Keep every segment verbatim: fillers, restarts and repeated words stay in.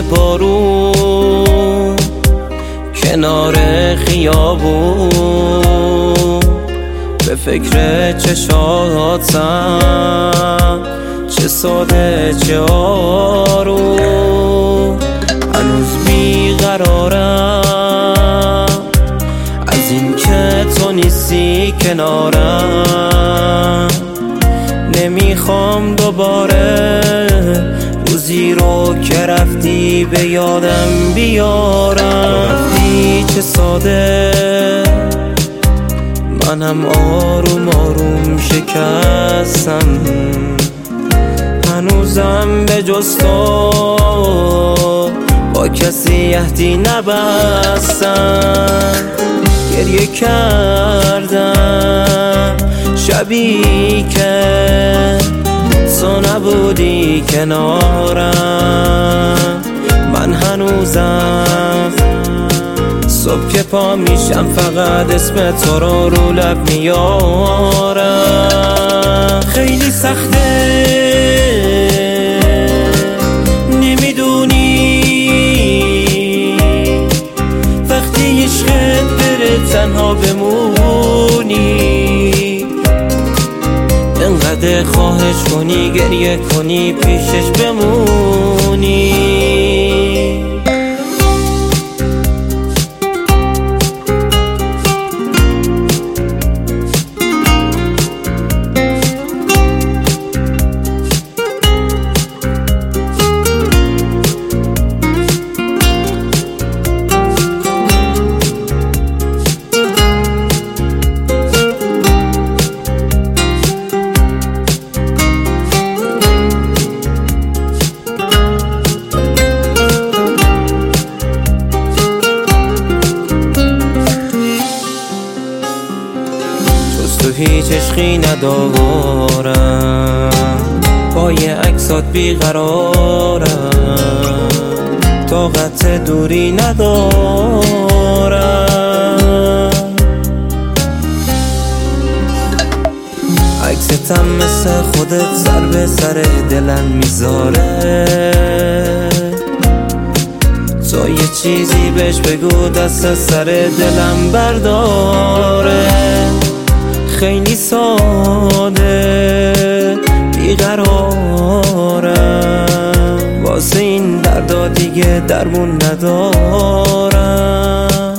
بارون کنار خیابون، به فکر چشاتم چه ساده چه آروم. هنوز بیقرارم از این که تو نیستی کنارم، نمیخوام دوباره روزی رو که رفتی به یادم بیارم. رفتی چه ساده منم آروم آروم شکستم، هنوزم به جز تو با کسی عهدی نبستم. گریه کردم شبی که تو نبودی کنارم، من هنوزم صبح که پا میشم فقط اسم تو رو رو لب میارم. خیلی سخته نمیدونی وقتی عشقت بره تنها بمونی، انقدر خواهش کنی گریه کنی پیشش بمونی. تو هیچ عشقی ندارم، پای عکسات بیقرارم، طاقت دوری ندارم. عکستم مثل خودت سر به سر دلم میذاره، تو یه چیزی بهش بگو دست سر دلم برداره. خیلی ساده بیقرارم، واسه این دردا دیگه درمون ندارم.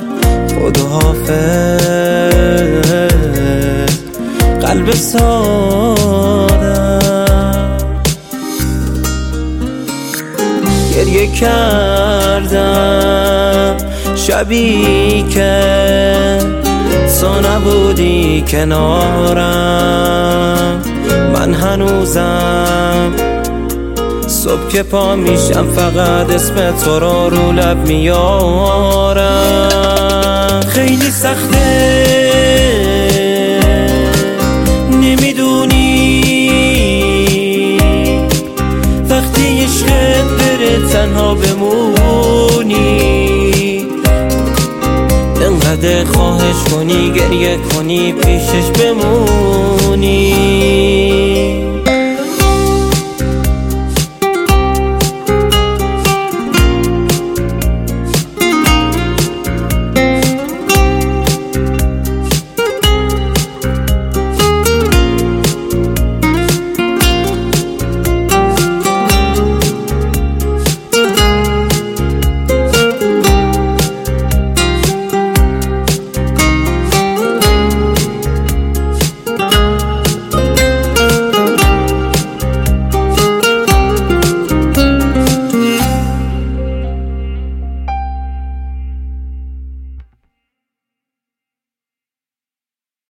خداحافظ قلب سادم. گریه کردم شبی که تو نبودی کنارم، من هنوزم صبح که پا میشم فقط اسم تو رو رو لب میارم. خیلی سخته نمیدونی وقتی عشقت بره تنها بمونی، انقدر خواهش کنی گریه کنی پیشش بمونی.